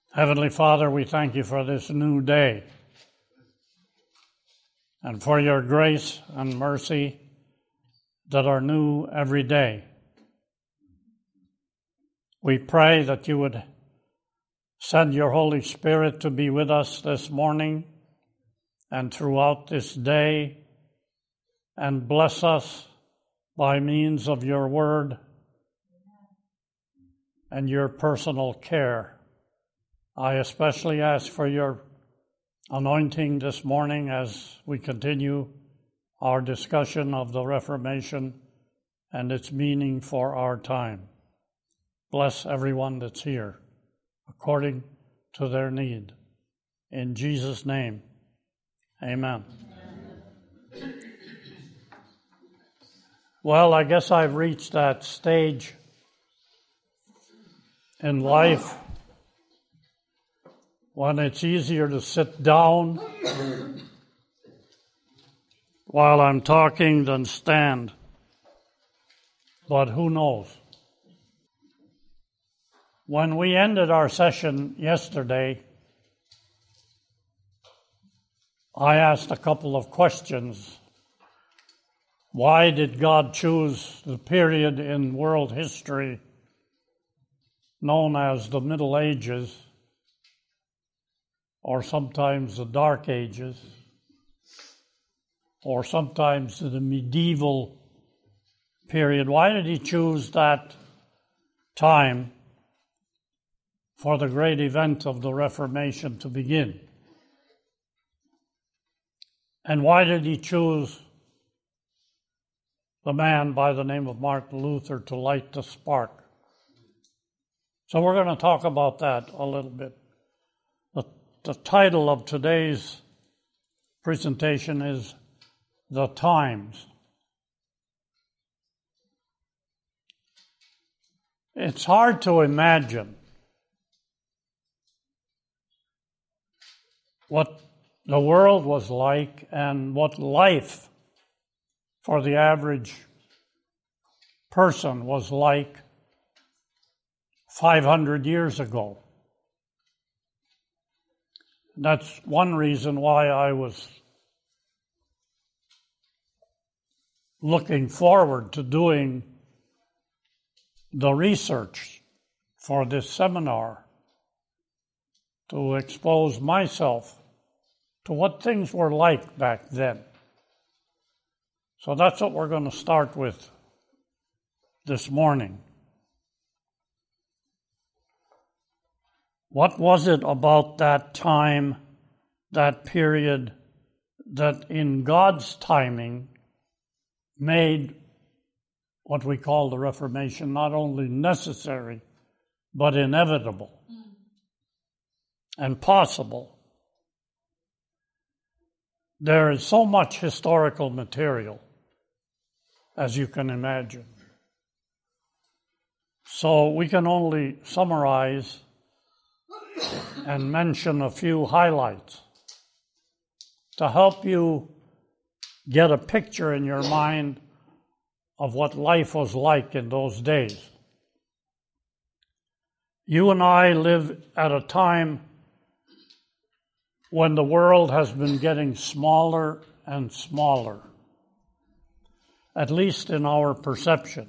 Heavenly Father, we thank you for this new day and for your grace and mercy that are new every day. We pray that you would send your Holy Spirit to be with us this morning and throughout this day and bless us by means of your word and your personal care. I especially ask for your anointing this morning as we continue our discussion of the Reformation and its meaning for our time. Bless everyone that's here according to their need. In Jesus' name, amen. Well, I guess I've reached that stage in life when it's easier to sit down while I'm talking than stand. But who knows? When we ended our session yesterday, I asked a couple of questions. Why did God choose the period in world history known as the Middle Ages, or sometimes the Dark Ages, or sometimes the medieval period? Why did he choose that time for the great event of the Reformation to begin? And why did he choose the man by the name of Martin Luther to light the spark? So we're going to talk about that a little bit. The title of today's presentation is The Times. It's hard to imagine what the world was like and what life for the average person was like 500 years ago. That's one reason why I was looking forward to doing the research for this seminar, to expose myself to what things were like back then. So that's what we're going to start with this morning. What was it about that time, that period, that in God's timing made what we call the Reformation not only necessary, but inevitable and possible? There is so much historical material, as you can imagine. So we can only summarize and mention a few highlights to help you get a picture in your mind of what life was like in those days. You and I live at a time when the world has been getting smaller and smaller, at least in our perception.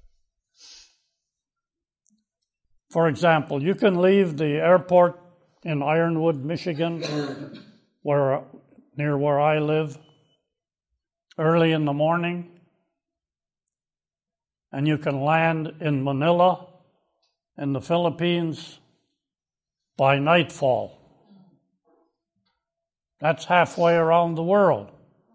For example, you can leave the airport in Ironwood, Michigan, near where I live, early in the morning, and you can land in Manila, in the Philippines, by nightfall. That's halfway around the world.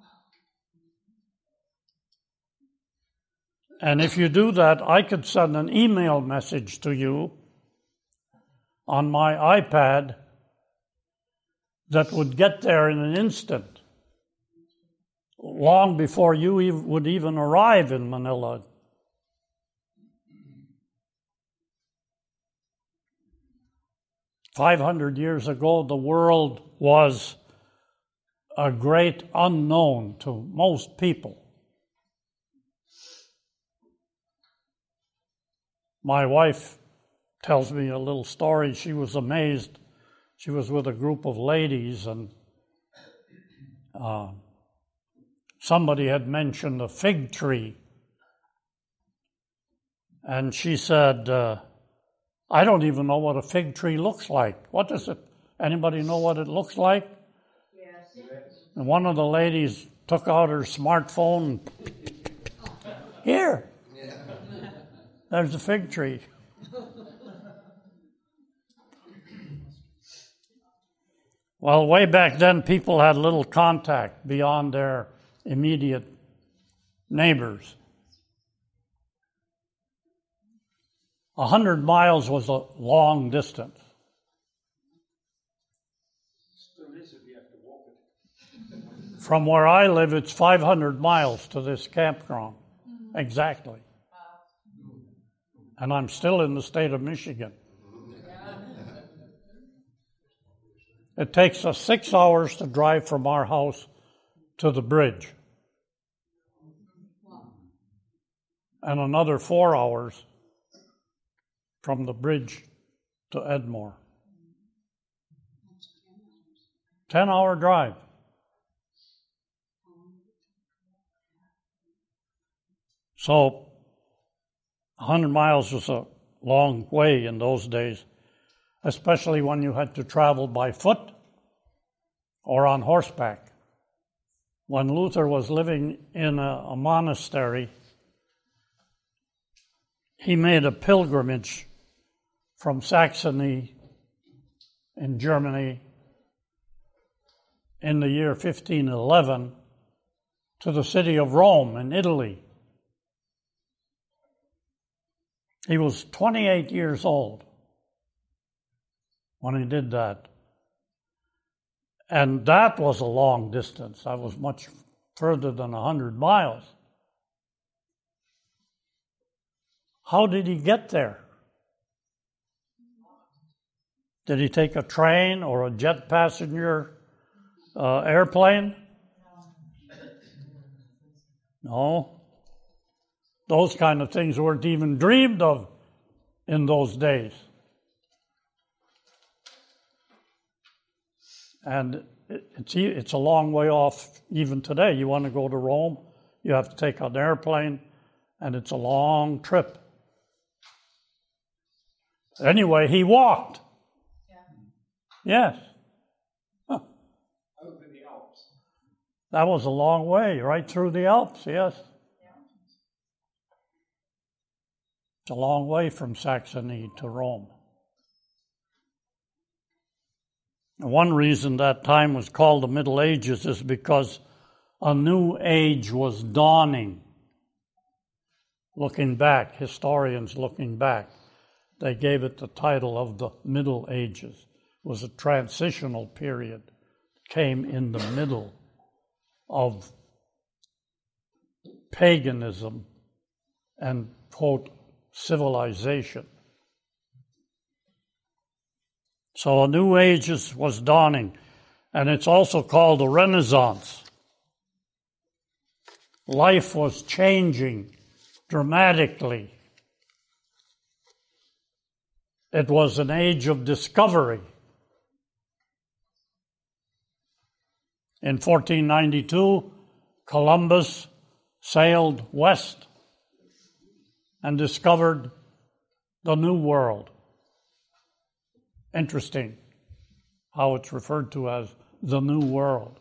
And if you do that, I could send an email message to you on my iPad that would get there in an instant, long before you would even arrive in Manila. "500 years ago, the world was a great unknown to most people. My wife tells me a little story. She was amazed She was with a group of ladies, and somebody had mentioned a fig tree. And she said, I don't even know what a fig tree looks like. What does it, anybody know what it looks like? Yes. And one of the ladies took out her smartphone and, here, there's a fig tree. Well, way back then, people had little contact beyond their immediate neighbors. 100 miles was a long distance. From where I live, it's 500 miles to this campground. Exactly. And I'm still in the state of Michigan. It takes us 6 hours to drive from our house to the bridge. And another 4 hours from the bridge to Edmore. 10-hour drive. So 100 miles was a long way in those days, especially when you had to travel by foot or on horseback. When Luther was living in a monastery, he made a pilgrimage from Saxony in Germany in the year 1511 to the city of Rome in Italy. He was 28 years old when he did that. And that was a long distance. That was much further than 100 miles. How did he get there? Did he take a train or a jet passenger airplane? No. Those kind of things weren't even dreamed of in those days. And it's a long way off even today. You want to go to Rome, you have to take an airplane, and it's a long trip. Anyway, he walked. Yes. Huh. Over the Alps. That was a long way, right through the Alps, yes. It's a long way from Saxony to Rome. One reason that time was called the Middle Ages is because a new age was dawning. Looking back, historians looking back, they gave it the title of the Middle Ages. It was a transitional period. It came in the middle of paganism and, quote, civilization. So a new age was dawning, and it's also called the Renaissance. Life was changing dramatically. It was an age of discovery. In 1492, Columbus sailed west and discovered the New World. Interesting how it's referred to as the New World.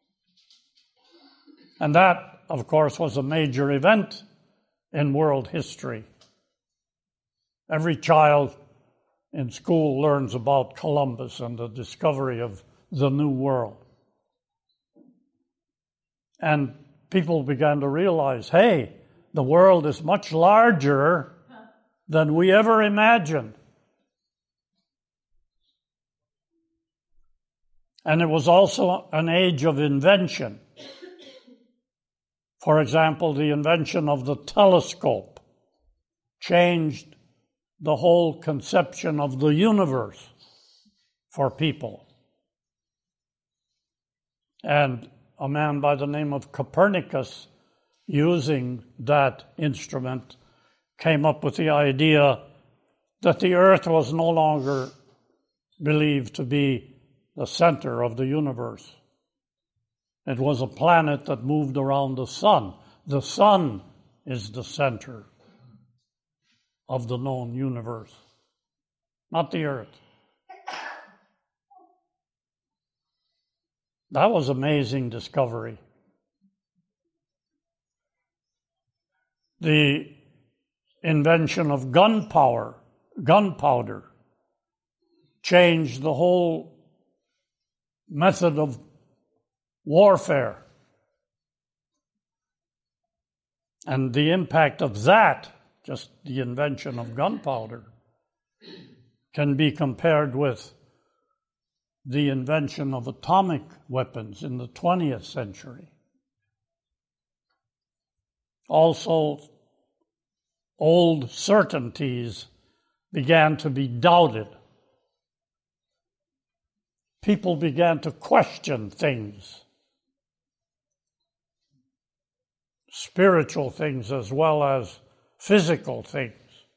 And that, of course, was a major event in world history. Every child in school learns about Columbus and the discovery of the New World. And people began to realize, hey, the world is much larger than we ever imagined. And it was also an age of invention. For example, the invention of the telescope changed the whole conception of the universe for people. And a man by the name of Copernicus, using that instrument, came up with the idea that the earth was no longer believed to be the center of the universe. It was a planet that moved around the sun. The sun is the center of the known universe, not the earth. That was amazing discovery. The invention of gunpowder, changed the whole method of warfare. And the impact of that, just the invention of gunpowder, can be compared with the invention of atomic weapons in the 20th century. Also, old certainties began to be doubted. People began to question things, spiritual things as well as physical things.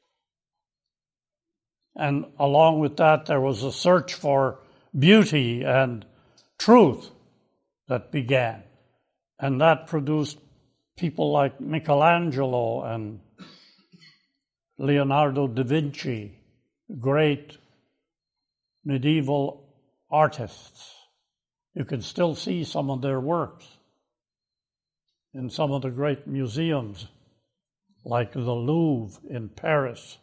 And along with that, there was a search for beauty and truth that began. And that produced people like Michelangelo and Leonardo da Vinci, great medieval artists. You can still see some of their works in some of the great museums, like the Louvre in Paris.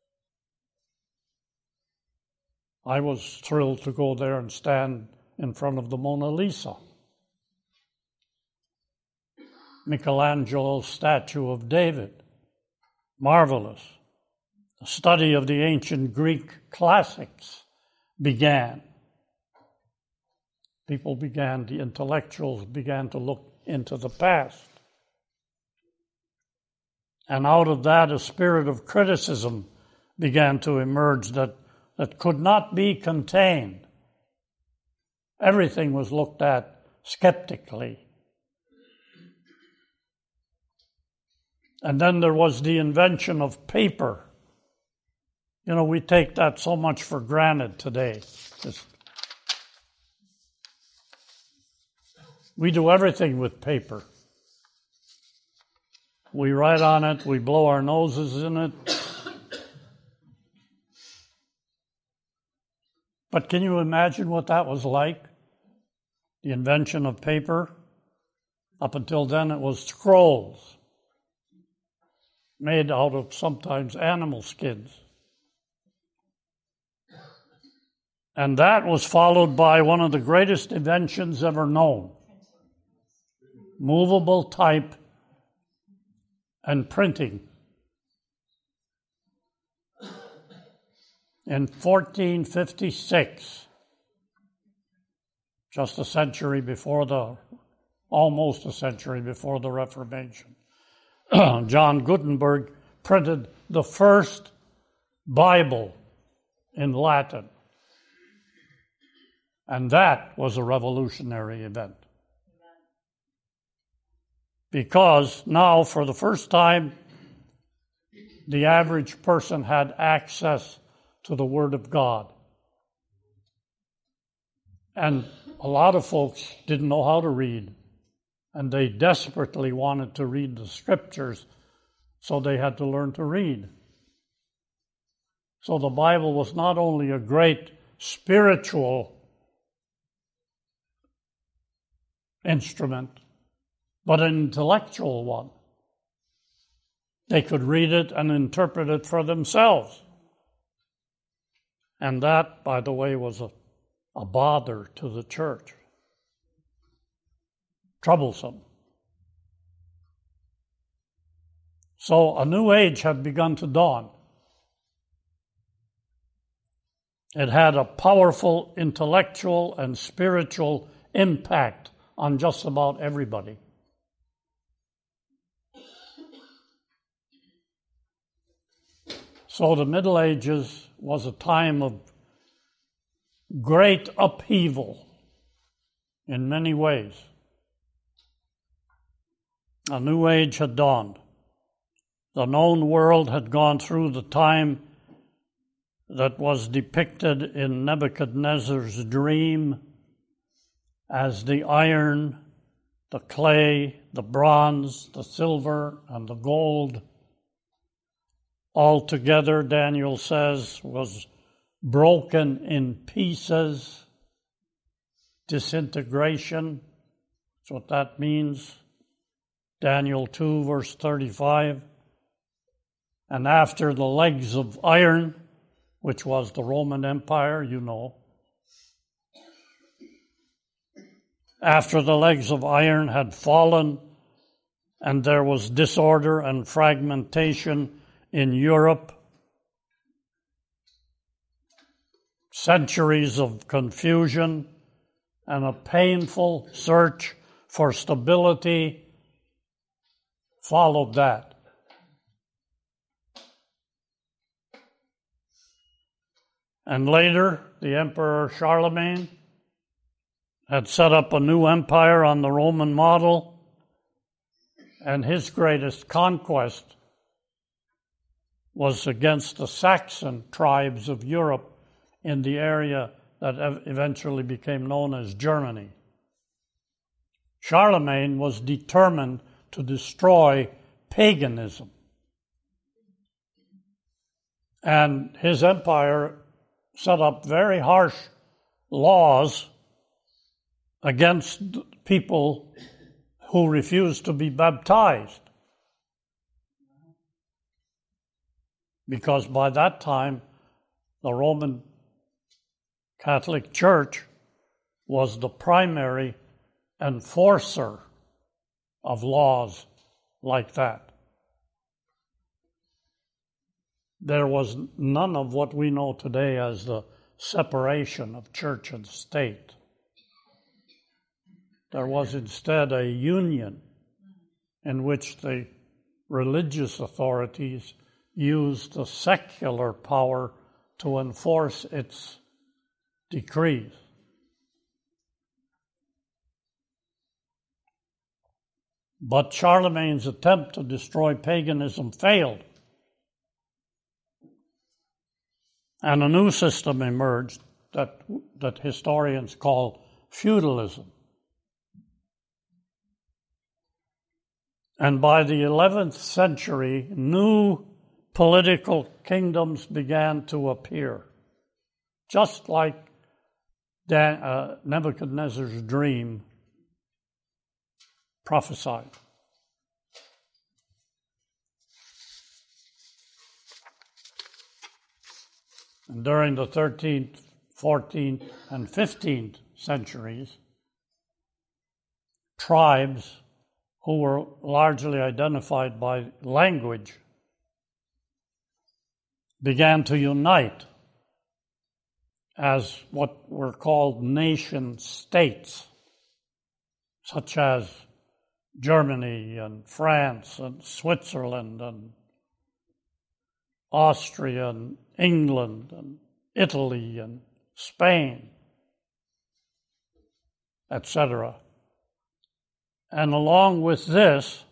I was thrilled to go there and stand in front of the Mona Lisa. Michelangelo's statue of David, marvelous. The study of the ancient Greek classics began. The intellectuals began to look into the past. And out of that, a spirit of criticism began to emerge that could not be contained. Everything was looked at skeptically. And then there was the invention of paper. You know, we take that so much for granted today. We do everything with paper. We write on it, we blow our noses in it. But can you imagine what that was like? The invention of paper? Up until then, it was scrolls made out of sometimes animal skins. And that was followed by one of the greatest inventions ever known. Movable type and printing. In 1456, almost a century before the Reformation, John Gutenberg printed the first Bible in Latin. And that was a revolutionary event. Because now, for the first time, the average person had access to the Word of God. And a lot of folks didn't know how to read, and they desperately wanted to read the Scriptures, so they had to learn to read. So the Bible was not only a great spiritual instrument, but an intellectual one. They could read it and interpret it for themselves. And that, by the way, was a bother to the church. Troublesome. So a new age had begun to dawn. It had a powerful intellectual and spiritual impact on just about everybody. So the Middle Ages was a time of great upheaval in many ways. A new age had dawned. The known world had gone through the time that was depicted in Nebuchadnezzar's dream as the iron, the clay, the bronze, the silver, and the gold, altogether, Daniel says, was broken in pieces, disintegration. That's what that means. Daniel 2, verse 35. And after the legs of iron, which was the Roman Empire, you know, after the legs of iron had fallen and there was disorder and fragmentation in Europe, centuries of confusion and a painful search for stability followed that. And later, the Emperor Charlemagne had set up a new empire on the Roman model, and his greatest conquest was against the Saxon tribes of Europe in the area that eventually became known as Germany. Charlemagne was determined to destroy paganism, and his empire set up very harsh laws against people who refused to be baptized. Because by that time, the Roman Catholic Church was the primary enforcer of laws like that. There was none of what we know today as the separation of church and state. There was instead a union in which the religious authorities used the secular power to enforce its decrees. But Charlemagne's attempt to destroy paganism failed. And a new system emerged that historians call feudalism. And by the 11th century, new political kingdoms began to appear, just like Nebuchadnezzar's dream prophesied. And during the 13th, 14th, and 15th centuries, tribes who were largely identified by language began to unite as what were called nation states, such as Germany and France and Switzerland and Austria and England and Italy and Spain, etc. And along with this,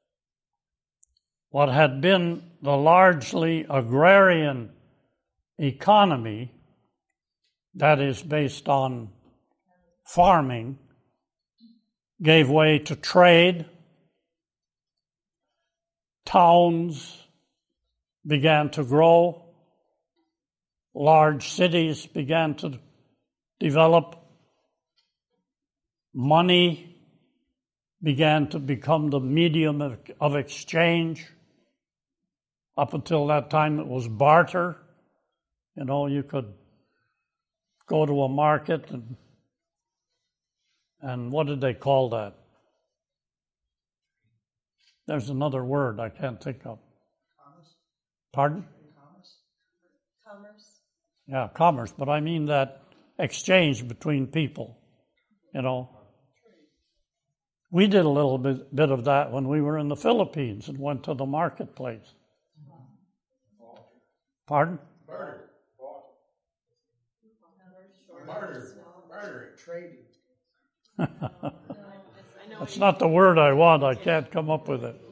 what had been the largely agrarian economy, that is based on farming, gave way to trade. Towns began to grow. Large cities began to develop. Money began to become the medium of exchange. Up until that time, it was barter. You know, you could go to a market and what did they call that? There's another word I can't think of. Commerce. Pardon? Commerce. Yeah, commerce, but I mean that exchange between people, you know. We did a little bit of that when we were in the Philippines and went to the marketplace. Pardon? Barter. Barter. Trading. That's not the word I want. I can't come up with it.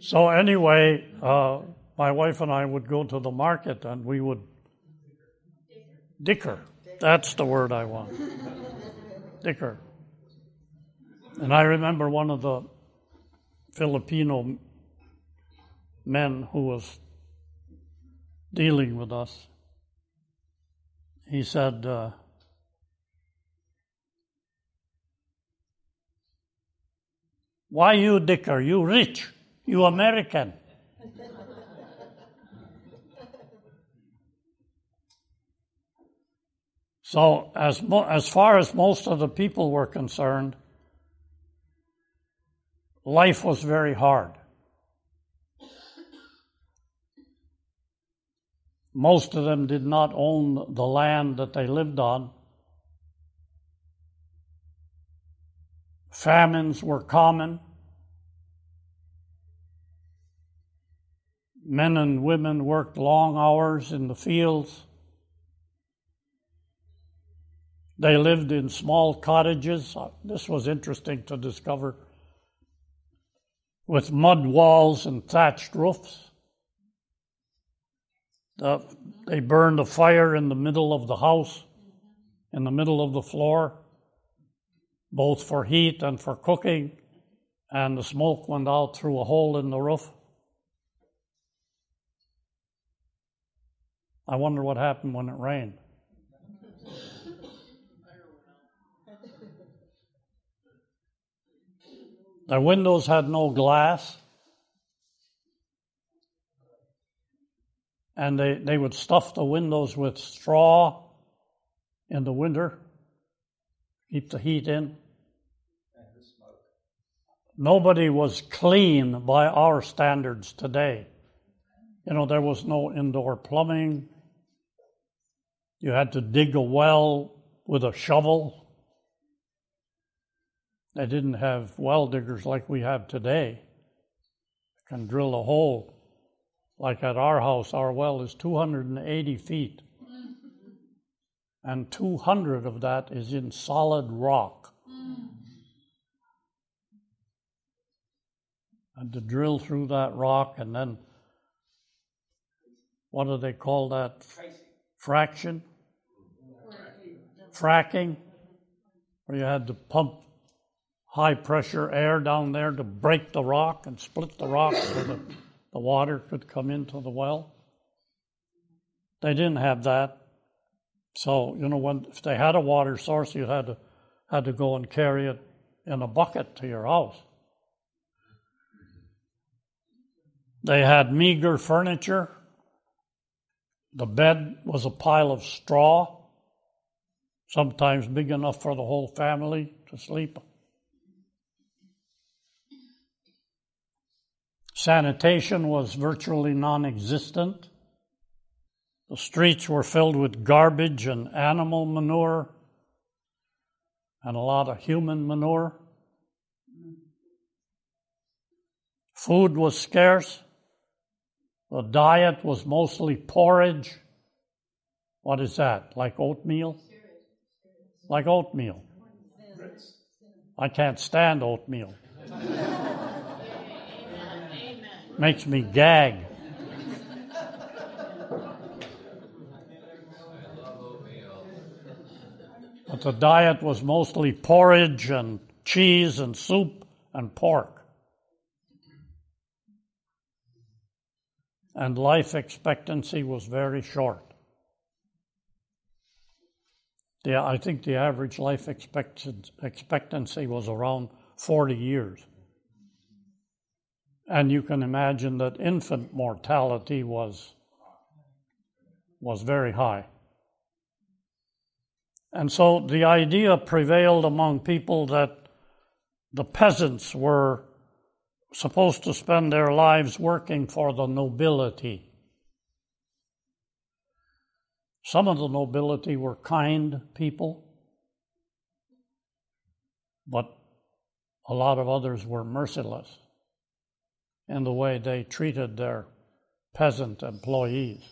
So anyway, my wife and I would go to the market and we would dicker. That's the word I want. Dicker. And I remember one of the Filipino men who was dealing with us. He said, "Why you dicker? You rich. You American." So as far as most of the people were concerned, life was very hard. Most of them did not own the land that they lived on. Famines were common. Men and women worked long hours in the fields. They lived in small cottages. This was interesting to discover. With mud walls and thatched roofs. They burned a fire in the middle of the house, in the middle of the floor, both for heat and for cooking, and the smoke went out through a hole in the roof. I wonder what happened when it rained. Their windows had no glass. And they would stuff the windows with straw in the winter, keep the heat in. Nobody was clean by our standards today. There was no indoor plumbing. You had to dig a well with a shovel. They didn't have well diggers like we have today. You can drill a hole. Like at our house, our well is 280 feet. And 200 of that is in solid rock. And to drill through that rock and then, what do they call that? Fracking, where you had to pump high pressure air down there to break the rock and split the rock so the water could come into the well. They didn't have that. So, if they had a water source, you had to go and carry it in a bucket to your house. They had meager furniture. The bed was a pile of straw, sometimes big enough for the whole family to sleep. Sanitation was virtually non-existent. The streets were filled with garbage and animal manure and a lot of human manure. Food was scarce. The diet was mostly porridge. What is that? Like oatmeal? Like oatmeal. I can't stand oatmeal. Makes me gag. But the diet was mostly porridge and cheese and soup and pork. And life expectancy was very short. I think the average life expectancy was around 40 years. And you can imagine that infant mortality was very high. And so the idea prevailed among people that the peasants were supposed to spend their lives working for the nobility. Some of the nobility were kind people, but a lot of others were merciless in the way they treated their peasant employees.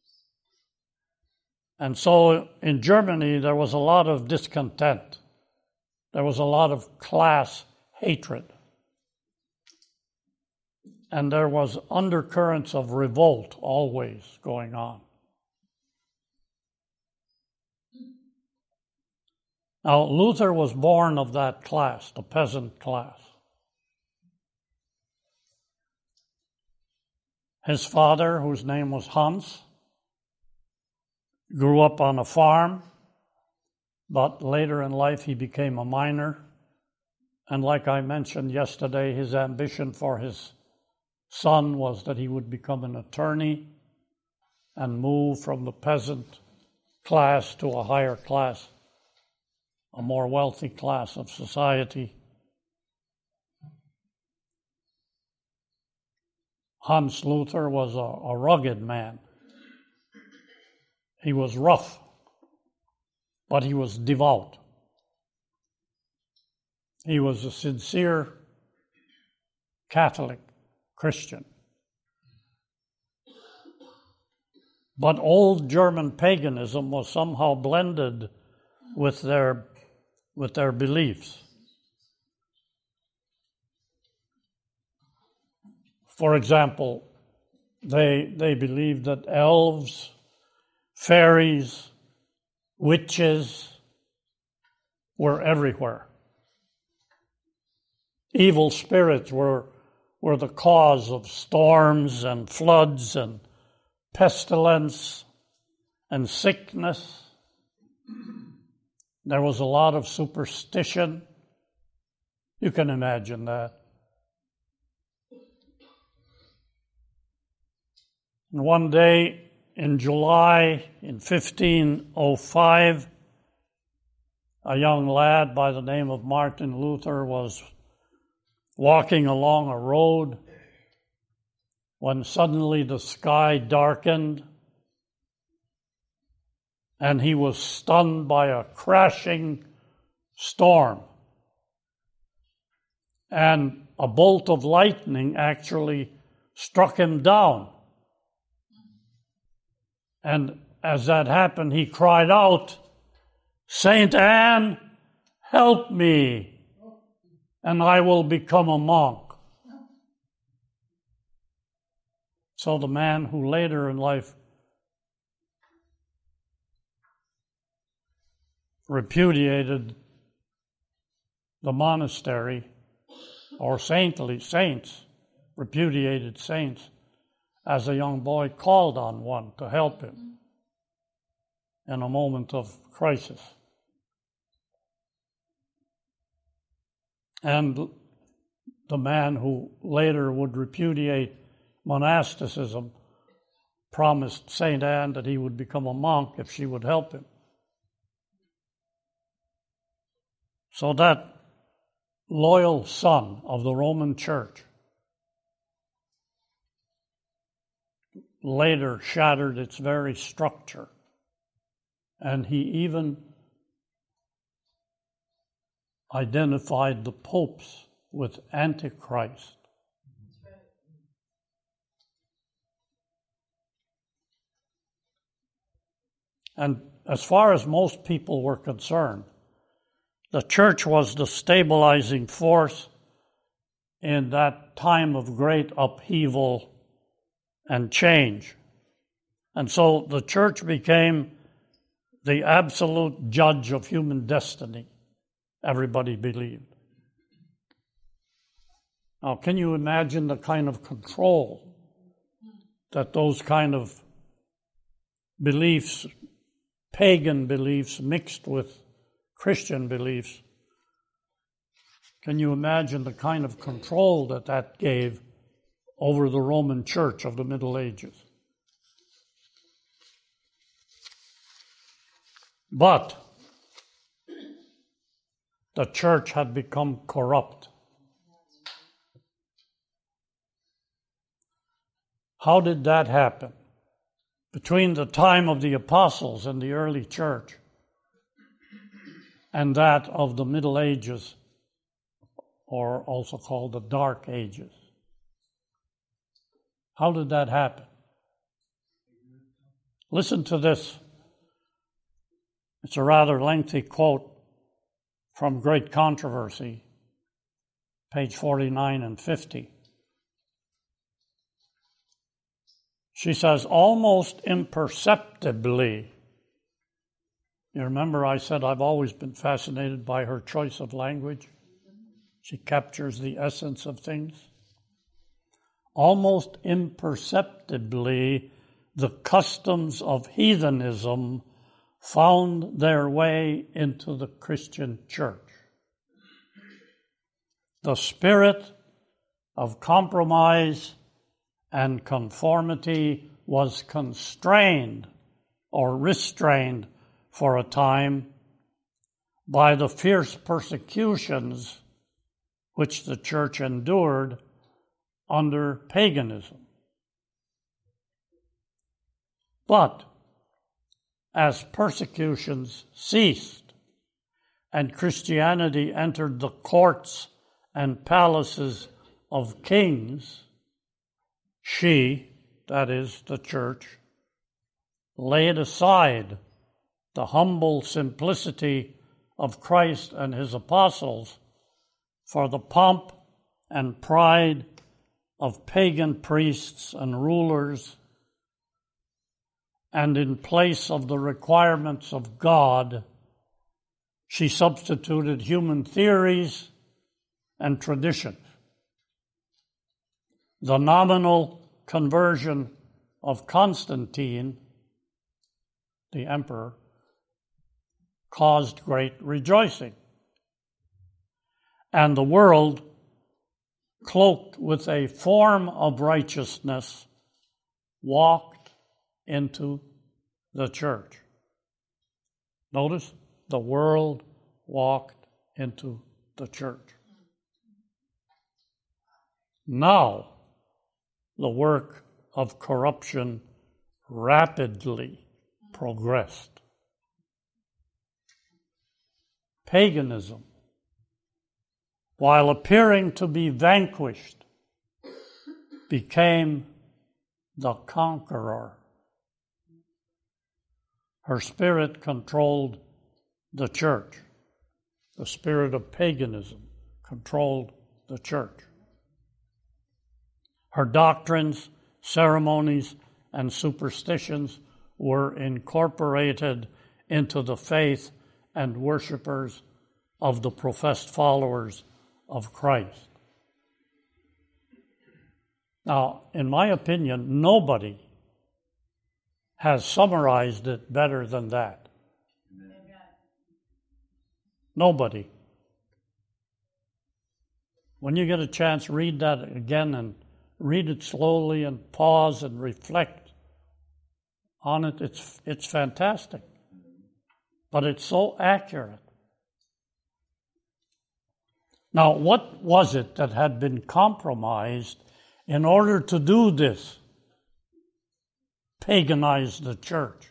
And so in Germany, there was a lot of discontent. There was a lot of class hatred. and there was undercurrents of revolt always going on. Now, Luther was born of that class, the peasant class. His father, whose name was Hans, grew up on a farm, but later in life he became a miner. And like I mentioned yesterday, his ambition for his son was that he would become an attorney and move from the peasant class to a higher class, a more wealthy class of society. Hans Luther was a rugged man. He was rough, but he was devout. He was a sincere Catholic Christian. But old German paganism was somehow blended with their beliefs. For example, they believed that elves, fairies, witches were everywhere. Evil spirits were the cause of storms and floods and pestilence and sickness. There was a lot of superstition. You can imagine that. And one day in July in 1505, a young lad by the name of Martin Luther was walking along a road when suddenly the sky darkened and he was stunned by a crashing storm. And a bolt of lightning actually struck him down. And as that happened, he cried out, "Saint Anne, help me, and I will become a monk." So the man who later in life repudiated the monastery, or repudiated saints, as a young boy called on one to help him in a moment of crisis. And the man who later would repudiate monasticism promised Saint Anne that he would become a monk if she would help him. So that loyal son of the Roman Church later shattered its very structure. And he even identified the popes with Antichrist. And as far as most people were concerned, the church was the stabilizing force in that time of great upheaval and change. And so the church became the absolute judge of human destiny, everybody believed. Now, can you imagine the kind of control that those kind of beliefs, pagan beliefs mixed with Christian beliefs, can you imagine the kind of control that gave over the Roman Church of the Middle Ages? But the church had become corrupt. How did that happen? Between the time of the apostles and the early church and that of the Middle Ages, or also called the Dark Ages. How did that happen? Listen to this. It's a rather lengthy quote from Great Controversy, page 49 and 50. She says, almost imperceptibly. You remember I said I've always been fascinated by her choice of language. She captures the essence of things. Almost imperceptibly, the customs of heathenism found their way into the Christian church. The spirit of compromise and conformity was constrained or restrained for a time by the fierce persecutions which the church endured under paganism. But as persecutions ceased and Christianity entered the courts and palaces of kings, she, that is the church, laid aside the humble simplicity of Christ and his apostles for the pomp and pride of pagan priests and rulers, and in place of the requirements of God, she substituted human theories and traditions. The nominal conversion of Constantine, the emperor, caused great rejoicing. And the world, cloaked with a form of righteousness, walked into the church. Notice, the world walked into the church. Now, the work of corruption rapidly progressed. Paganism, while appearing to be vanquished, became the conqueror. Her spirit controlled the church. The spirit of paganism controlled the church. Her doctrines, ceremonies, and superstitions were incorporated into the faith and worshipers of the professed followers of Christ. Now, in my opinion, nobody has summarized it better than that. Amen. Nobody. When you get a chance, read that again and read it slowly and pause and reflect on it. It's fantastic. But it's so accurate. Now, what was it that had been compromised in order to do this? Paganize the church.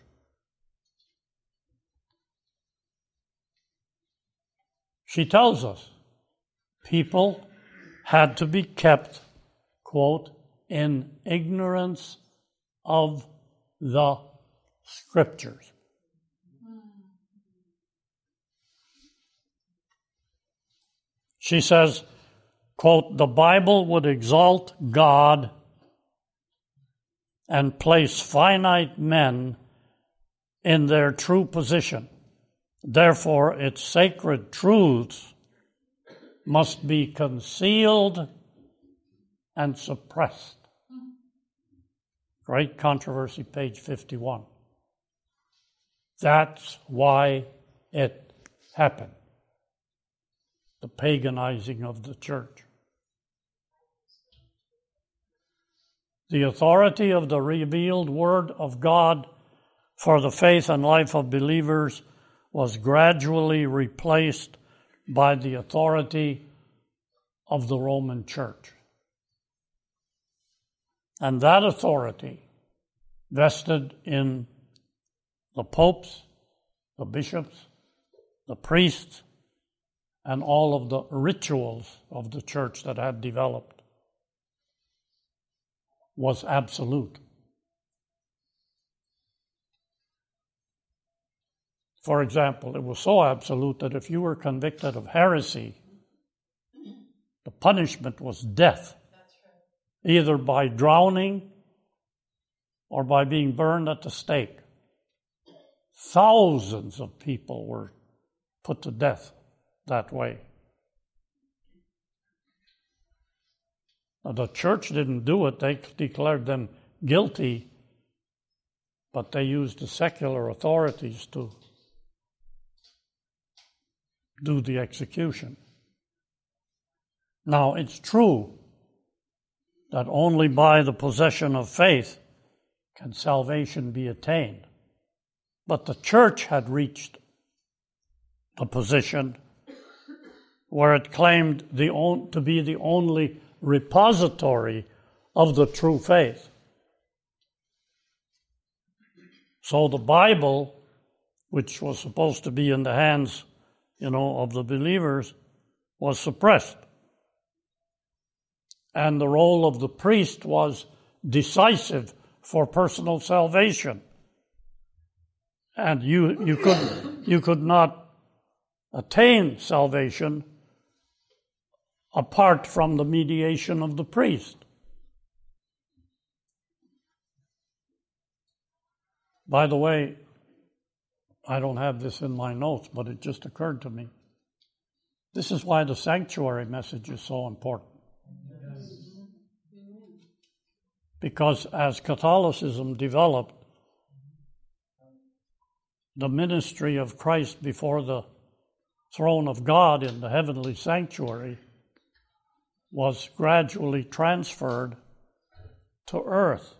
She tells us people had to be kept, quote, in ignorance of the Scriptures. She says, quote, the Bible would exalt God and place finite men in their true position. Therefore, its sacred truths must be concealed and suppressed. Great Controversy, page 51. That's why it happened. The paganizing of the church. The authority of the revealed Word of God for the faith and life of believers was gradually replaced by the authority of the Roman Church. And that authority vested in the popes, the bishops, the priests, and all of the rituals of the church that had developed was absolute. For example, it was so absolute that if you were convicted of heresy, the punishment was death, either by drowning or by being burned at the stake. Thousands of people were put to death that way. Now, the church didn't do it. They declared them guilty, but they used the secular authorities to do the execution. Now, it's true that only by the possession of faith can salvation be attained. But the church had reached the position where it claimed to be the only repository of the true faith. So the Bible, which was supposed to be in the hands, of the believers, was suppressed. And the role of the priest was decisive for personal salvation. And you could not attain salvation apart from the mediation of the priest. By the way, I don't have this in my notes, but it just occurred to me. This is why the sanctuary message is so important. Because as Catholicism developed, the ministry of Christ before the throne of God in the heavenly sanctuary was gradually transferred to earth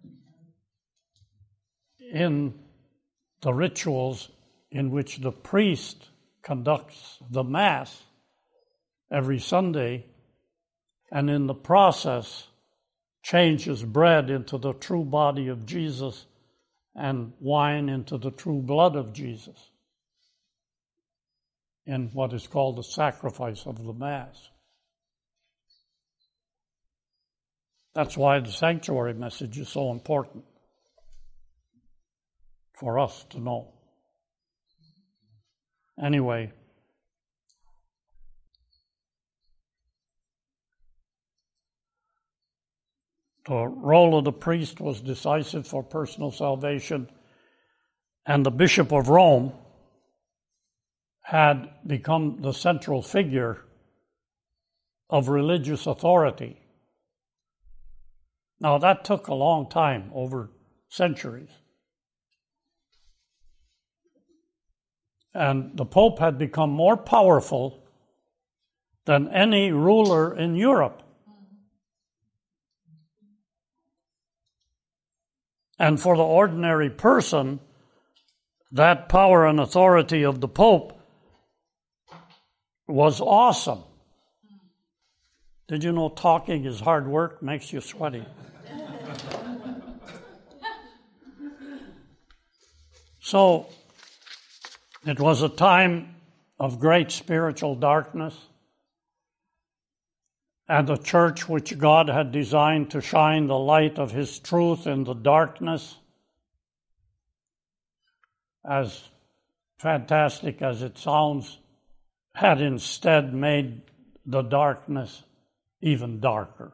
in the rituals in which the priest conducts the Mass every Sunday, and in the process changes bread into the true body of Jesus and wine into the true blood of Jesus in what is called the sacrifice of the Mass. That's why the sanctuary message is so important for us to know. Anyway, the role of the priest was decisive for personal salvation, and the Bishop of Rome had become the central figure of religious authority. Now, that took a long time, over centuries. And the Pope had become more powerful than any ruler in Europe. And for the ordinary person, that power and authority of the Pope was awesome. Did you know talking is hard work, makes you sweaty? So, it was a time of great spiritual darkness, and the church which God had designed to shine the light of His truth in the darkness, as fantastic as it sounds, had instead made the darkness even darker.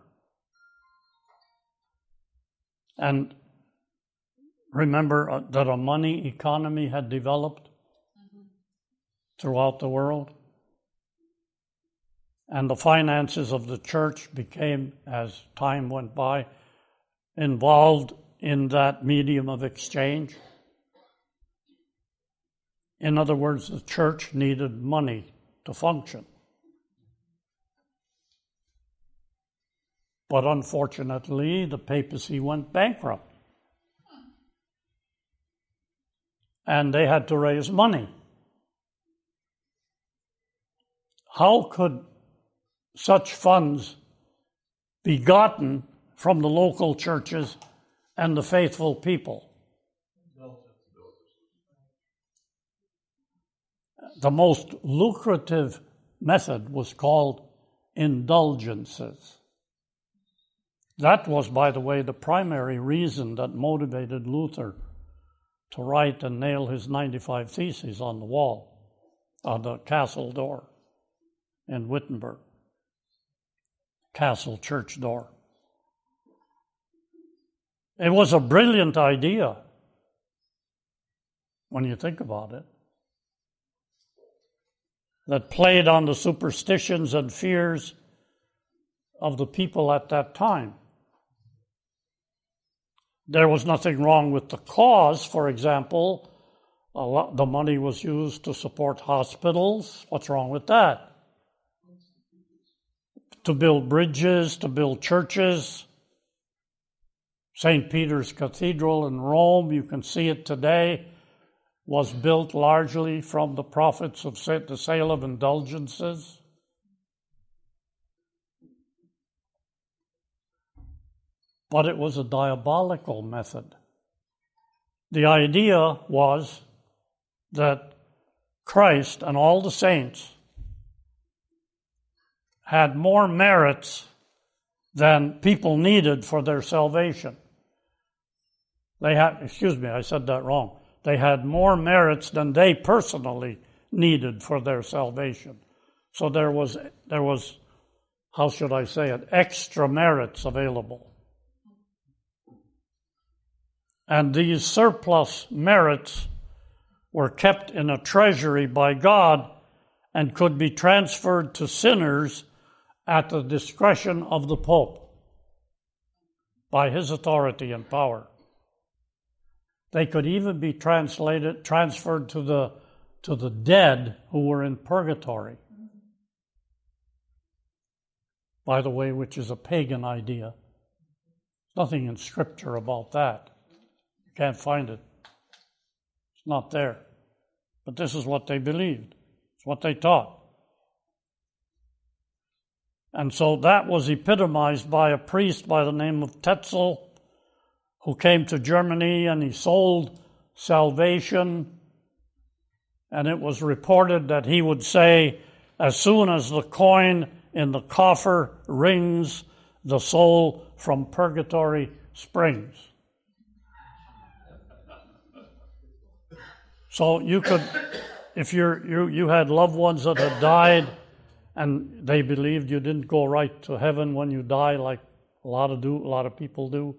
And remember that a money economy had developed throughout the world. And the finances of the church became, as time went by, involved in that medium of exchange. In other words, the church needed money to function. But unfortunately, the papacy went bankrupt. And they had to raise money. How could such funds be gotten from the local churches and the faithful people? The most lucrative method was called indulgences. That was, by the way, the primary reason that motivated Luther to write and nail his 95 Theses on the wall, on the castle door in Wittenberg, castle church door. It was a brilliant idea when you think about it, that played on the superstitions and fears of the people at that time. There was nothing wrong with the cause. For example, the money was used to support hospitals. What's wrong with that? To build bridges, to build churches. St. Peter's Cathedral in Rome, you can see it today, was built largely from the profits of the sale of indulgences. But it was a diabolical method. The idea was that Christ and all the saints had more merits than people needed for their salvation. They had more merits than they personally needed for their salvation. So there was, how should I say it, extra merits available. And these surplus merits were kept in a treasury by God and could be transferred to sinners at the discretion of the Pope by his authority and power. They could even be transferred to the dead who were in purgatory. By the way, which is a pagan idea. Nothing in Scripture about that. You can't find it. It's not there. But this is what they believed. It's what they taught. And so that was epitomized by a priest by the name of Tetzel, who came to Germany and he sold salvation. And it was reported that he would say, as soon as the coin in the coffer rings, the soul from purgatory springs. So you could, if you had loved ones that had died and they believed you didn't go right to heaven when you die, like a lot of people do,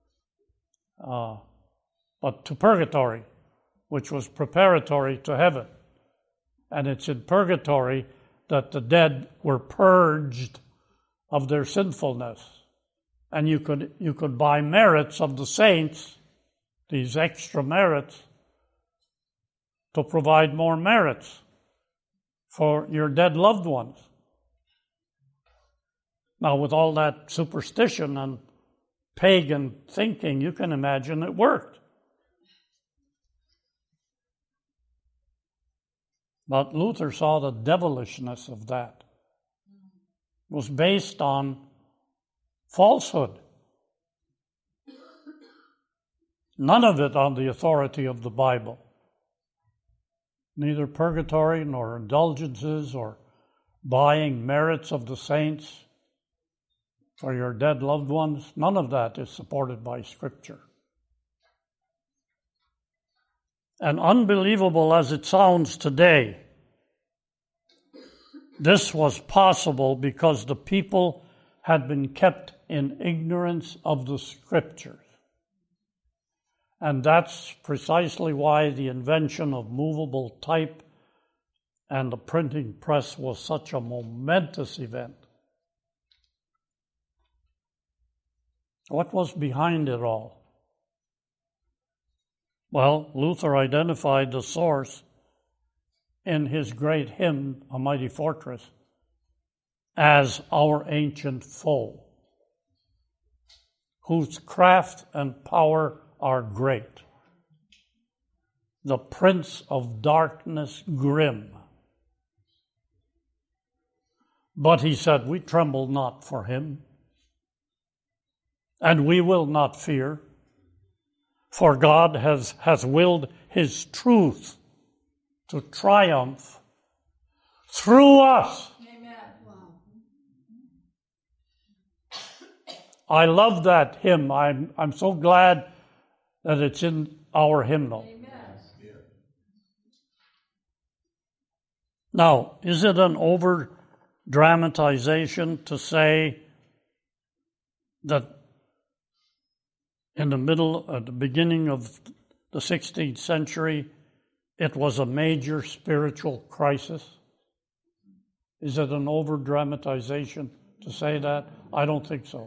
but to purgatory, which was preparatory to heaven. And it's in purgatory that the dead were purged of their sinfulness. And you could buy merits of the saints, these extra merits, to provide more merits for your dead loved ones. Now, with all that superstition and pagan thinking, you can imagine it worked. But Luther saw the devilishness of that. It was based on falsehood. None of it on the authority of the Bible. Neither purgatory nor indulgences or buying merits of the saints for your dead loved ones. None of that is supported by Scripture. And unbelievable as it sounds today, this was possible because the people had been kept in ignorance of the Scriptures. And that's precisely why the invention of movable type and the printing press was such a momentous event. What was behind it all? Well, Luther identified the source in his great hymn, A Mighty Fortress, as our ancient foe, whose craft and power are great, the prince of darkness grim. But he said, we tremble not for him, and we will not fear, for God has willed his truth to triumph through us. Amen. I love that hymn. I'm so glad that it's in our hymnal. Amen. Now, is it an over-dramatization to say that at the beginning of the 16th century, it was a major spiritual crisis. Is it an over-dramatization to say that? I don't think so.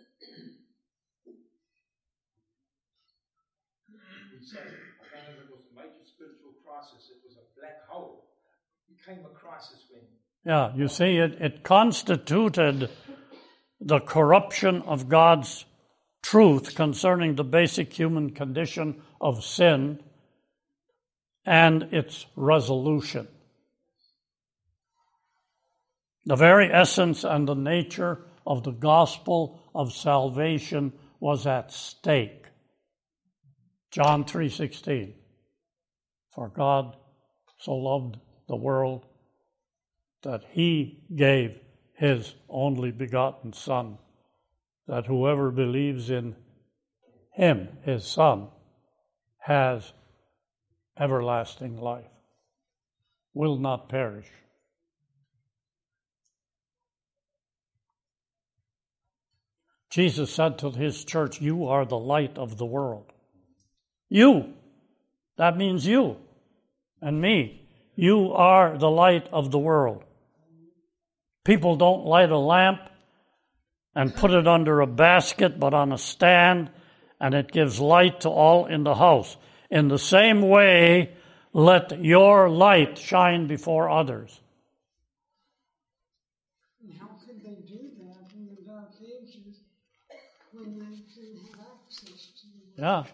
He said, when it was a major spiritual crisis, it was a black hole. He came across this when... Yeah, you see, it constituted the corruption of God's truth concerning the basic human condition of sin and its resolution. The very essence and the nature of the gospel of salvation was at stake. John 3:16. For God so loved the world that he gave his only begotten Son, that whoever believes in him, his Son, has everlasting life, will not perish. Jesus said to his church, you are the light of the world. You. That means you and me. You are the light of the world. People don't light a lamp and put it under a basket, but on a stand, and it gives light to all in the house. In the same way, let your light shine before others. And how could they do that in the Dark Ages when they didn't have access to the Yeah.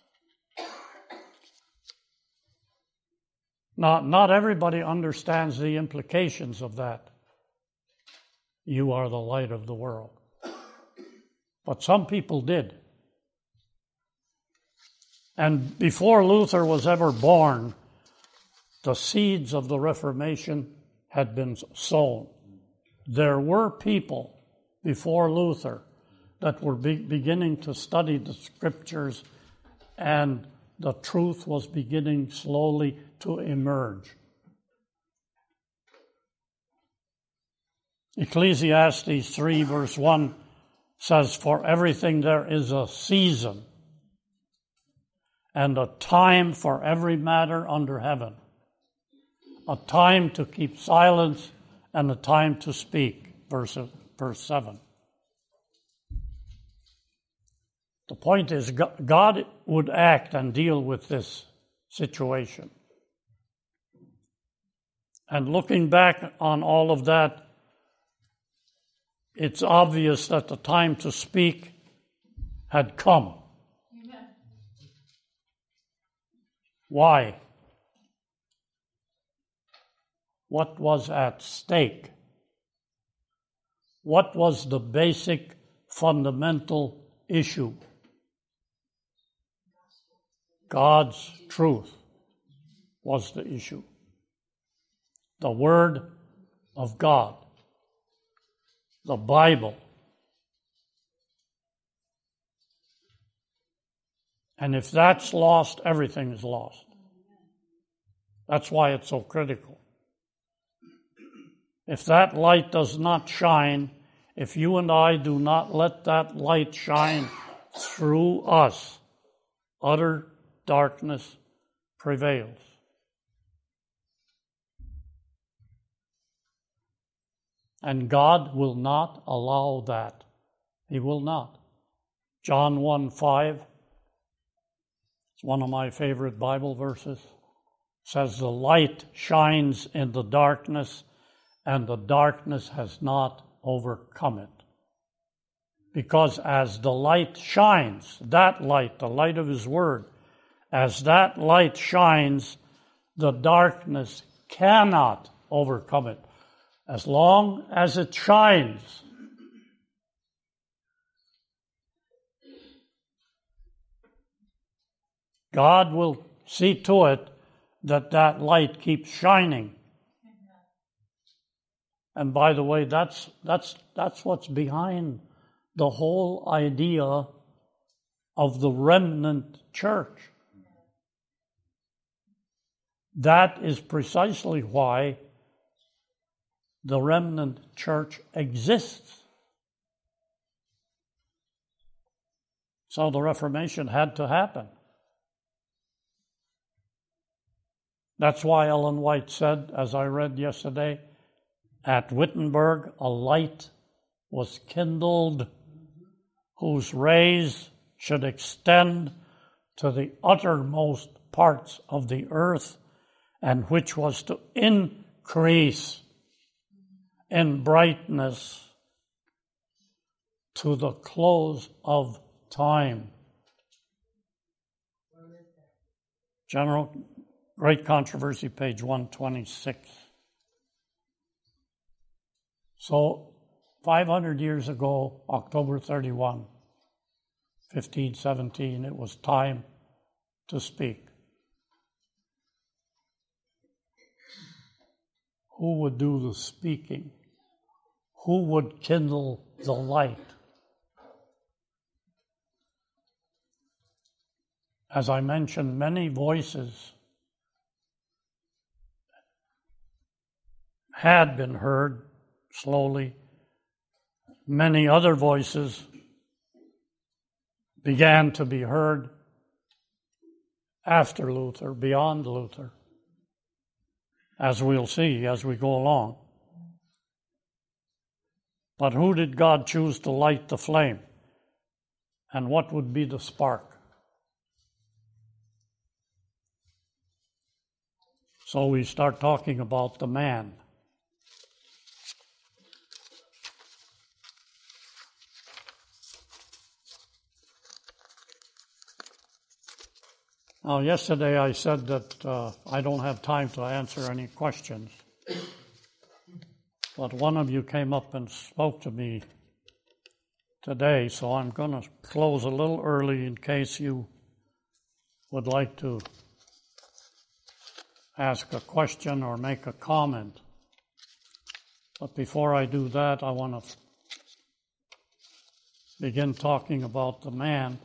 Not everybody understands the implications of that. You are the light of the world. But some people did. And before Luther was ever born, the seeds of the Reformation had been sown. There were people before Luther that were beginning to study the Scriptures, and the truth was beginning slowly to emerge. Ecclesiastes 3 verse 1 says, for everything there is a season and a time for every matter under heaven. A time to keep silence and a time to speak. Verse 7. The point is, God would act and deal with this situation. And looking back on all of that, it's obvious that the time to speak had come. Amen. Why? What was at stake? What was the basic fundamental issue? God's truth was the issue. The Word of God. The Bible. And if that's lost, everything is lost. That's why it's so critical. If that light does not shine, if you and I do not let that light shine through us, utter darkness prevails. And God will not allow that. He will not. John 1:5, it's one of my favorite Bible verses, says the light shines in the darkness and the darkness has not overcome it. Because as the light shines, that light, the light of His Word, as that light shines, the darkness cannot overcome it. As long as it shines. God will see to it that that light keeps shining. And by the way, that's what's behind the whole idea of the remnant church. That is precisely why the remnant church exists. So the Reformation had to happen. That's why Ellen White said, as I read yesterday, at Wittenberg a light was kindled whose rays should extend to the uttermost parts of the earth, and which was to increase in brightness to the close of time. General Great Controversy, page 126. So, 500 years ago, October 31, 1517, it was time to speak. Who would do the speaking? Who would kindle the light? As I mentioned, many voices had been heard slowly. Many other voices began to be heard after Luther, beyond Luther, as we'll see as we go along. But who did God choose to light the flame? And what would be the spark? So we start talking about the man. Now, yesterday I said that I don't have time to answer any questions. But one of you came up and spoke to me today, so I'm going to close a little early in case you would like to ask a question or make a comment. But before I do that, I want to begin talking about the man.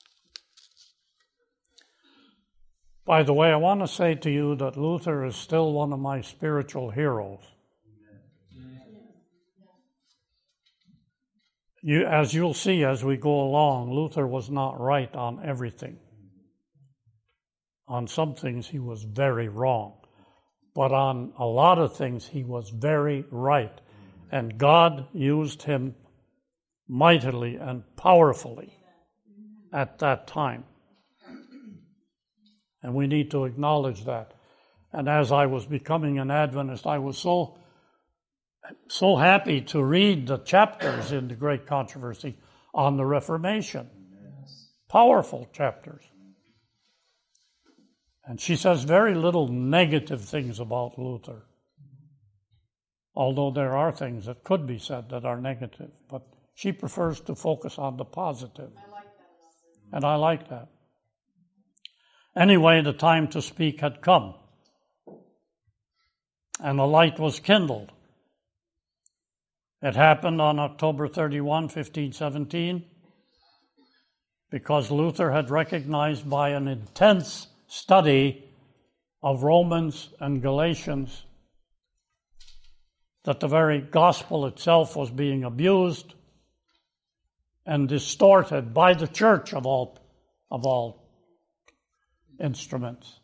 By the way, I want to say to you that Luther is still one of my spiritual heroes. As you'll see as we go along, Luther was not right on everything. On some things he was very wrong, but on a lot of things he was very right. And God used him mightily and powerfully at that time. And we need to acknowledge that. And as I was becoming an Adventist, I was so happy to read the chapters in the Great Controversy on the Reformation. Powerful chapters. And she says very little negative things about Luther. Although there are things that could be said that are negative. But she prefers to focus on the positive. I like that. And I like that. Anyway, the time to speak had come. And the light was kindled. It happened on October 31, 1517, because Luther had recognized by an intense study of Romans and Galatians that the very gospel itself was being abused and distorted by the church of all instruments.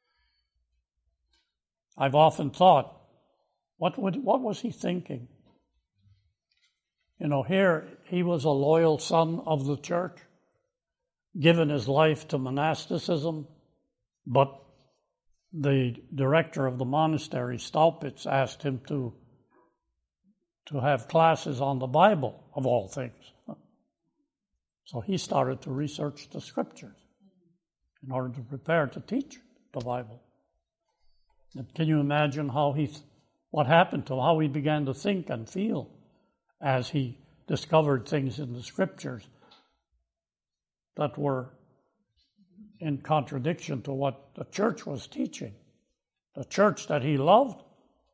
I've often thought, what was he thinking? You know, here he was a loyal son of the church, given his life to monasticism, but the director of the monastery, Staupitz, asked him to have classes on the Bible, of all things. So he started to research the scriptures in order to prepare to teach the Bible. And can you imagine what happened to him, how he began to think and feel as he discovered things in the scriptures that were in contradiction to what the church was teaching, the church that he loved?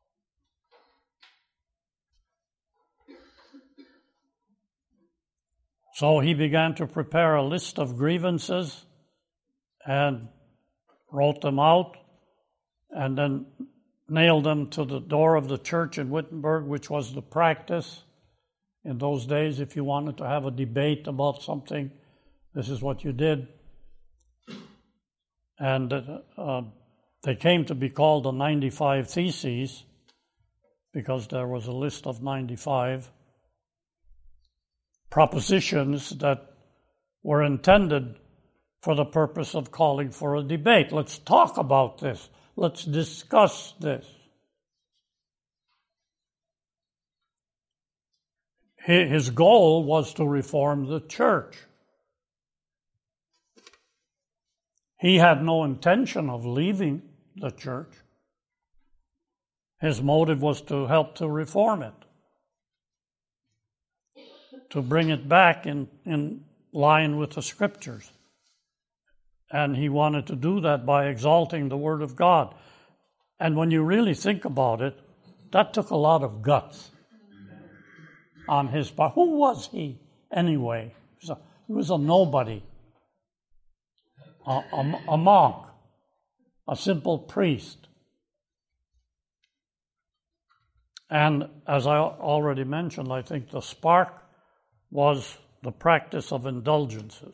So he began to prepare a list of grievances and wrote them out and then nailed them to the door of the church in Wittenberg, which was the practice in those days. If you wanted to have a debate about something, This is what you did. And they came to be called the 95 Theses because there was a list of 95 propositions that were intended for the purpose of calling for a debate. Let's talk about this. Let's discuss this. His goal was to reform the church. He had no intention of leaving the church. His motive was to help to reform it, to bring it back in line with the Scriptures. And he wanted to do that by exalting the Word of God. And when you really think about it, that took a lot of guts on his part. Who was he anyway? He was a nobody, a monk, a simple priest. And as I already mentioned, I think the spark was the practice of indulgences.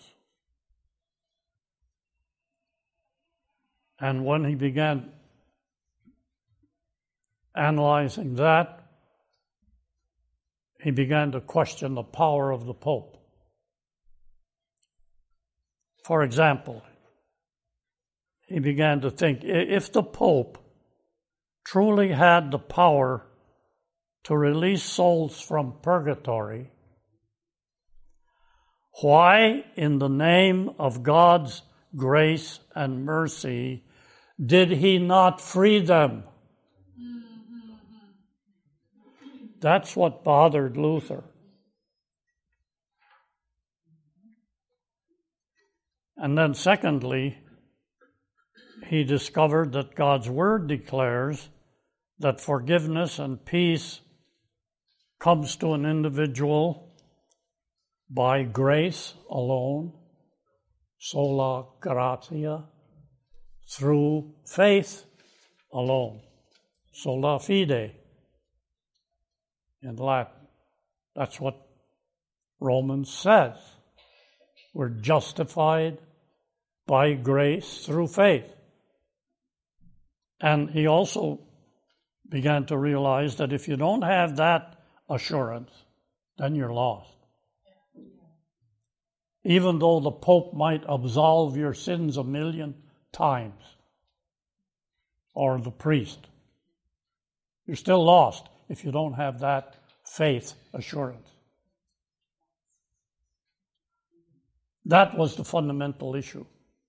And when he began analyzing that, he began to question the power of the Pope. For example, he began to think, if the Pope truly had the power to release souls from purgatory, why, in the name of God's grace and mercy, did he not free them? That's what bothered Luther. And then secondly, he discovered that God's Word declares that forgiveness and peace comes to an individual by grace alone, sola gratia, through faith alone, sola fide in Latin. That's what Romans says. We're justified by grace through faith. And he also began to realize that if you don't have that assurance, then you're lost. Even though the Pope might absolve your sins 1,000,000 times, or the priest, you're still lost if you don't have that faith assurance. That was the fundamental issue.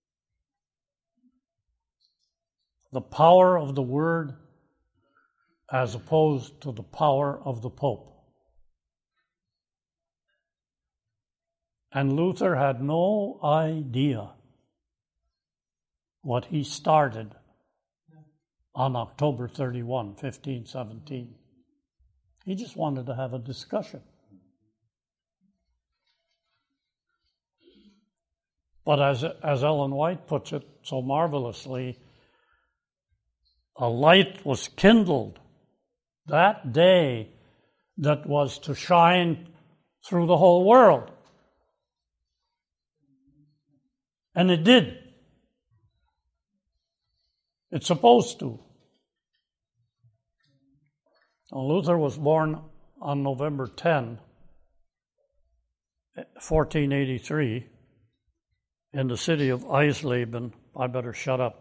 The power of the Word as opposed to the power of the Pope. And Luther had no idea what he started on October 31, 1517. He just wanted to have a discussion. But as Ellen White puts it so marvelously, a light was kindled that day that was to shine through the whole world. And it did. It's supposed to. Now, Luther was born on November 10, 1483, in the city of Eisleben. I better shut up.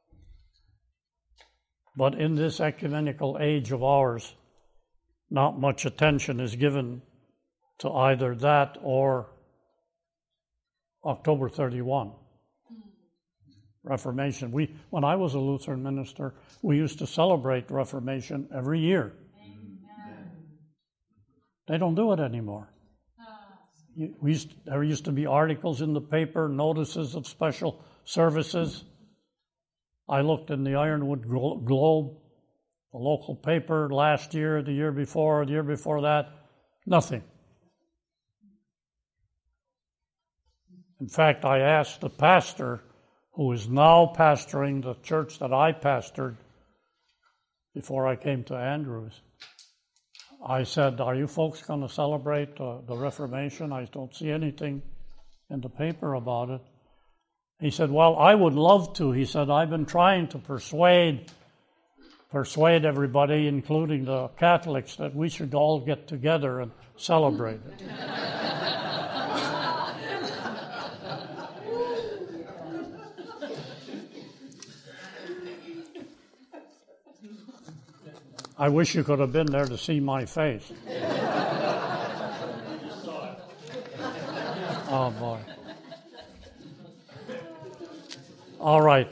But in this ecumenical age of ours, not much attention is given to either that or October 31. Reformation. When I was a Lutheran minister, we used to celebrate Reformation every year. Amen. They don't do it anymore. There used to be articles in the paper, notices of special services. I looked in the Ironwood Globe, the local paper, last year, the year before that, nothing. In fact, I asked the pastor, who is now pastoring the church that I pastored before I came to Andrews. I said, are you folks going to celebrate the Reformation? I don't see anything in the paper about it. He said, well, I would love to. He said, I've been trying to persuade everybody, including the Catholics, that we should all get together and celebrate it. I wish you could have been there to see my face. Oh, boy. All right.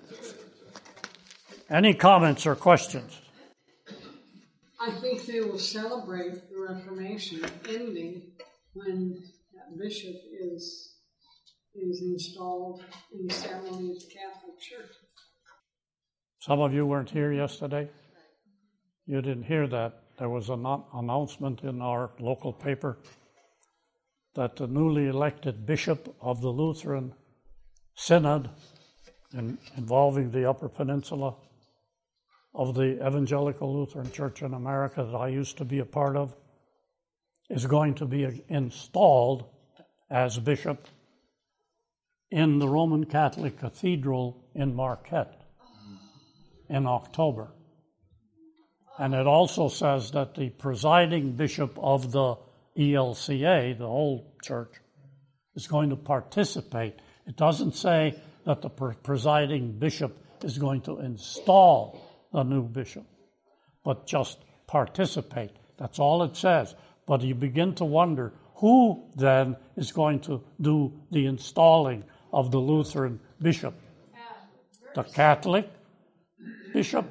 Any comments or questions? I think they will celebrate the Reformation ending when that bishop is installed in the ceremony of the Catholic Church. Some of you weren't here yesterday. You didn't hear that. There was an announcement in our local paper that the newly elected bishop of the Lutheran Synod involving the Upper Peninsula of the Evangelical Lutheran Church in America that I used to be a part of is going to be installed as bishop in the Roman Catholic Cathedral in Marquette in October. And it also says that the presiding bishop of the ELCA, the whole church, is going to participate. It doesn't say that the presiding bishop is going to install the new bishop, but just participate. That's all it says. But you begin to wonder who then is going to do the installing of the Lutheran bishop? The Catholic bishop?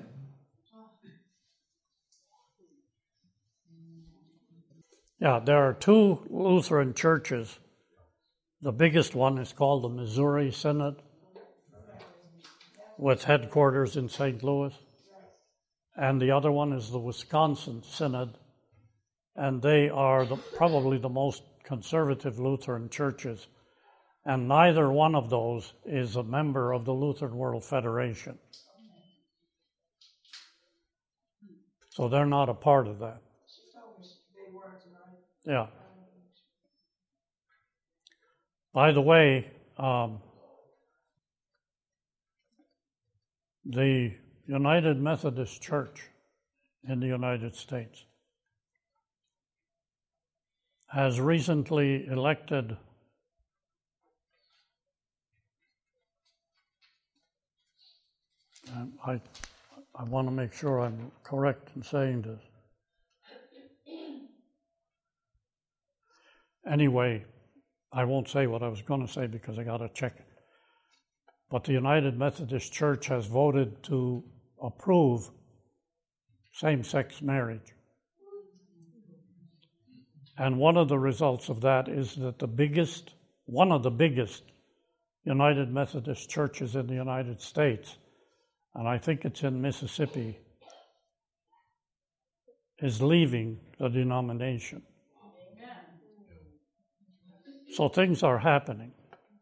Yeah, there are two Lutheran churches. The biggest one is called the Missouri Synod, with headquarters in St. Louis. And the other one is the Wisconsin Synod, and they are probably the most conservative Lutheran churches. And neither one of those is a member of the Lutheran World Federation. So they're not a part of that. Yeah. By the way, the United Methodist Church in the United States has recently elected I want to make sure I'm correct in saying this. Anyway, I won't say what I was going to say because I got to check it. But the United Methodist Church has voted to approve same-sex marriage. And one of the results of that is that one of the biggest United Methodist churches in the United States, and I think it's in Mississippi, is leaving the denomination. So things are happening.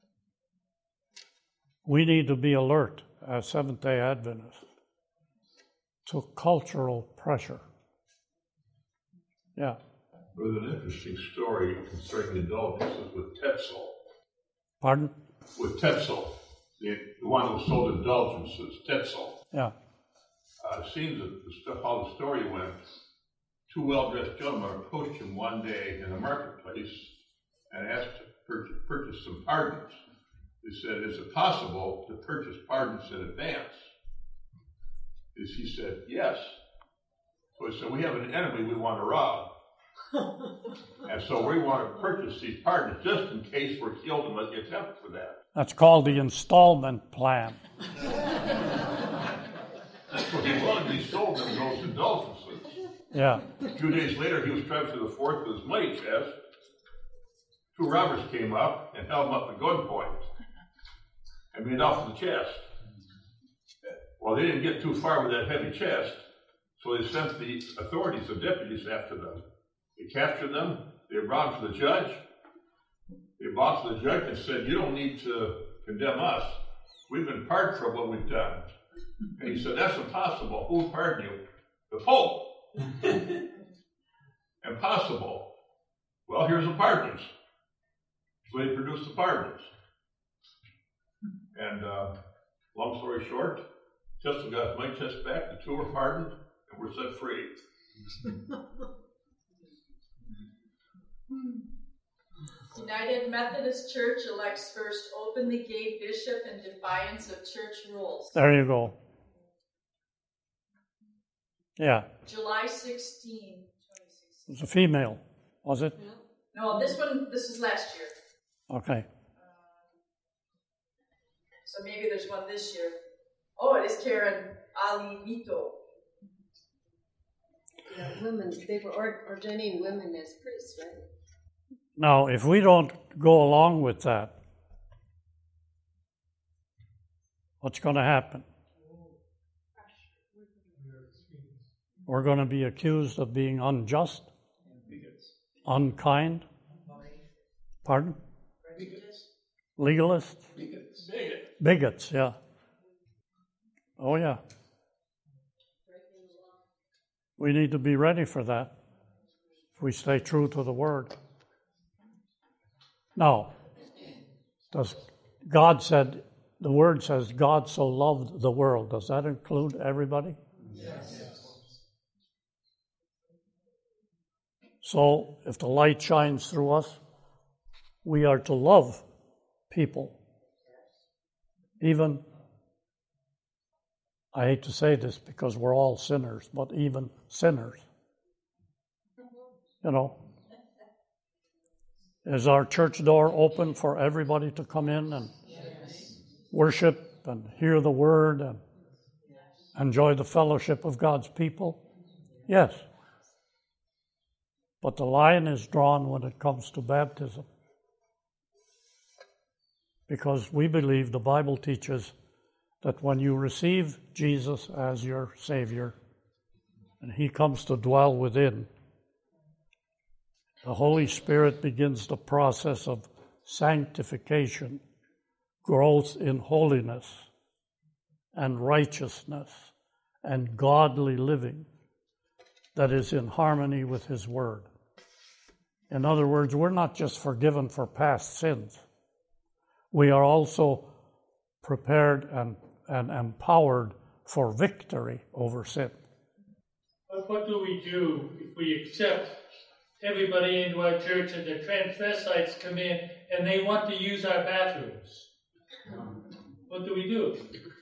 We need to be alert as Seventh-day Adventists to cultural pressure. Yeah. There's an interesting story concerning indulgences with Tetzel. Pardon? With Tetzel, the one who sold indulgences, Tetzel. Yeah. It seems that how the story went, two well-dressed gentlemen approached him one day in the marketplace and asked to purchase some pardons. They said, is it possible to purchase pardons in advance? He said, yes. So he said, we have an enemy we want to rob. And so we want to purchase these pardons just in case we're killed in the attempt for that. That's called the installment plan. So he willingly sold them those indulgences. Yeah. A few days later, he was driving through the forest with his money chest. Two robbers came up and held him up at gunpoint and made off with the chest. Well, they didn't get too far with that heavy chest, so they sent the authorities, the deputies, after them. They captured them. They brought them to the judge. They brought to the judge and said, you don't need to condemn us. We've been pardoned for what we've done. And he said, that's impossible. Who would pardon you? The Pope. Impossible. Well, here's the pardons. So they produced the pardons. And long story short, Chester got my test back, the two were pardoned, and were set free. United Methodist Church elects first openly gay bishop in defiance of church rules. There you go. Yeah. July 16, 2016. It was a female, was it? No, this is last year. Okay. So maybe there's one this year. Oh, it is Karen Ali Vito. Yeah, women, they were ordaining women as priests, right? Now, if we don't go along with that, what's going to happen? We're going to be accused of being unjust, unkind. Pardon? Legalists? Bigots, yeah. Oh, yeah. We need to be ready for that if we stay true to the Word. Now, the Word says God so loved the world. Does that include everybody? Yes. So, if the light shines through us, we are to love people. Even, I hate to say this because we're all sinners, but even sinners. You know, is our church door open for everybody to come in and worship and hear the Word and enjoy the fellowship of God's people? Yes. But the line is drawn when it comes to baptism. Because we believe the Bible teaches that when you receive Jesus as your Savior and He comes to dwell within, the Holy Spirit begins the process of sanctification, growth in holiness and righteousness and godly living that is in harmony with His Word. In other words, we're not just forgiven for past sins. We are also prepared and empowered for victory over sin. But what do we do if we accept everybody into our church and the transvestites come in and they want to use our bathrooms? What do we do?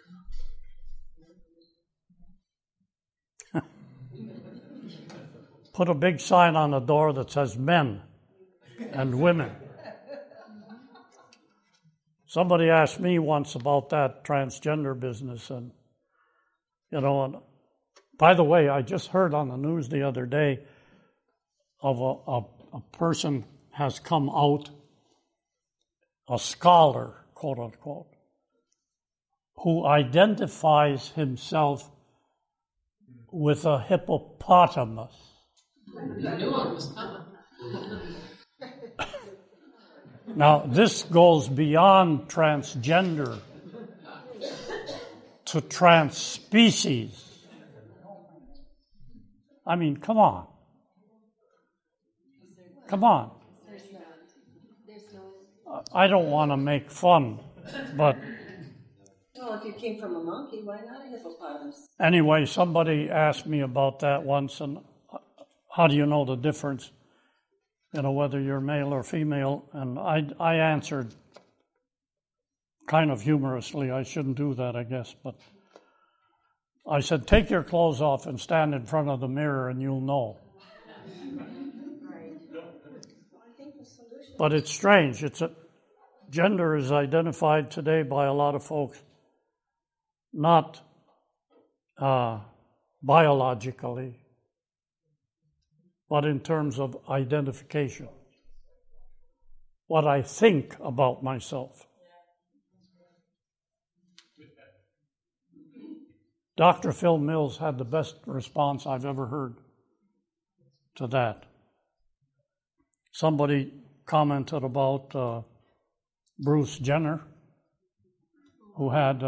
Put a big sign on the door that says men and women. Somebody asked me once about that transgender business, and and by the way, I just heard on the news the other day of a person has come out, a scholar, quote unquote, who identifies himself with a hippopotamus. I knew it was coming. Now, this goes beyond transgender to transspecies. I mean, come on. Come on. I don't want to make fun, but... Well, if you came from a monkey, why not a hippopotamus? Anyway, somebody asked me about that once, and how do you know the difference? Whether you're male or female, and I answered kind of humorously. I shouldn't do that, I guess, but I said, take your clothes off and stand in front of the mirror and you'll know. But it's strange. Gender is identified today by a lot of folks, not biologically, but in terms of identification. What I think about myself. Dr. Phil Mills had the best response I've ever heard to that. Somebody commented about Bruce Jenner, who had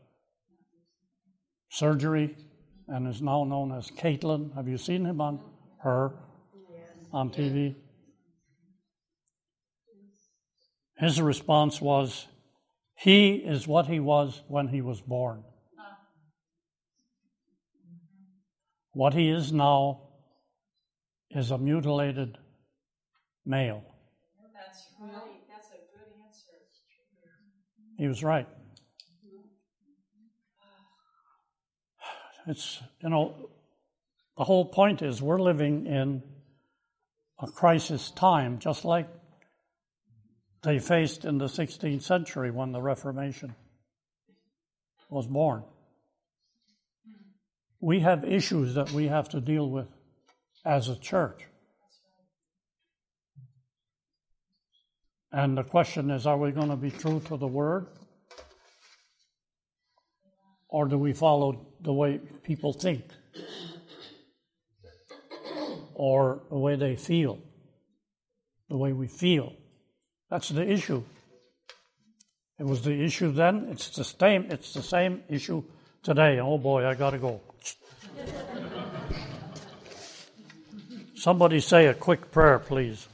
surgery and is now known as Caitlyn. Have you seen him on TV? His response was, he is what he was when he was born. What he is now is a mutilated male. That's right. That's a good answer. He was right. It's, the whole point is we're living in a crisis time, just like they faced in the 16th century when the Reformation was born. We have issues that we have to deal with as a church. And the question is, are we going to be true to the Word? Or do we follow the way people think? Or the way they feel? The way we feel? That's the issue. It was the issue then. It's the same issue today. Oh boy, I got to go. Somebody say a quick prayer, please.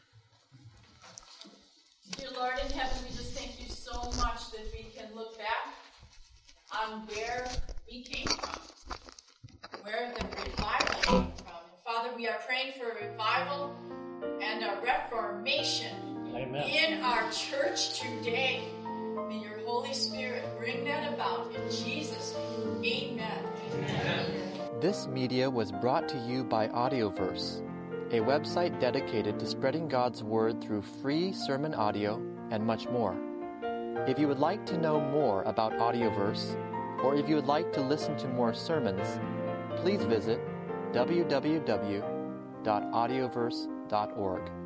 Dear Lord in heaven, we just thank you so much that we can look back on where we came from, where the revival came from. Father, we are praying for a revival and a reformation Amen. in our church today. May your Holy Spirit bring that about in Jesus' name. Amen. Amen. This media was brought to you by Audioverse, a website dedicated to spreading God's Word through free sermon audio and much more. If you would like to know more about Audioverse, or if you would like to listen to more sermons, please visit www.audioverse.org.